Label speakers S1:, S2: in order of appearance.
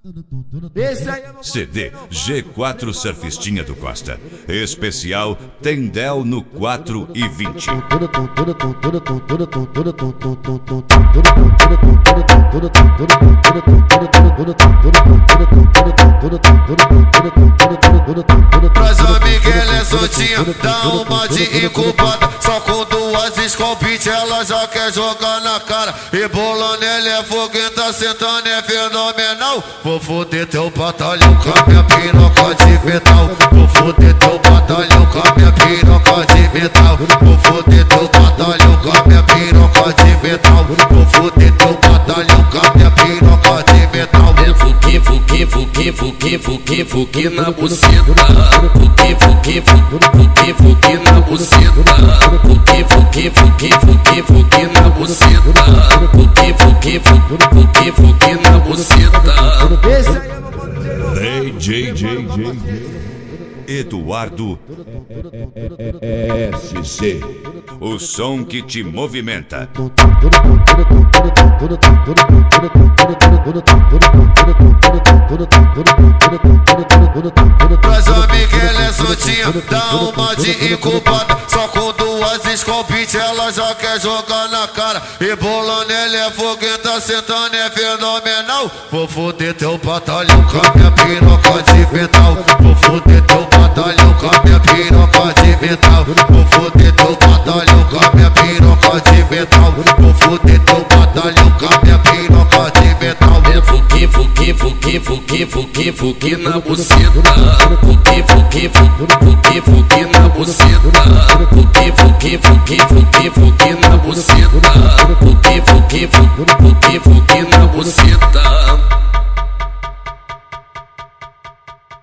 S1: CD G4 Surfistinha do Costa. Especial Tendel no 4 e 20.
S2: Traz a Miguel é soltinha, dá uma de incubada. Só com duas escopite ela já quer jogar na cara. E bolando ele é foguenta, sentando é fenomenal. Vou foder teu batalhão com a minha piroca de metal. Vou foder teu batalhão com a minha piroca de metal. Vou foder teu batalhão com a minha piroca de metal. Vou foder teu batalhão com a minha piroca de metal.
S3: Fuki na buceta. Fuki na buceta. Fuki na buceta. Fuki na buceta.
S1: DJ Eduardo SC, o som que te movimenta.
S2: Traz a Miguel é soltinha, dá uma de incubada. Só com duas escopite ela já quer jogar na cara. E bolando ele é foguenta, sentando é fenomenal. Vou foder teu batalhão com a minha piroca de metal. Vou foder teu batalhão com a minha piroca de metal. Vou foder teu batalhão com a minha piroca de metal. Vou foder teu batalhão com a minha piroca de metal.
S3: Fuki na buceta. Fuki na buceta. Fuki na buceta. Fuki na buceta.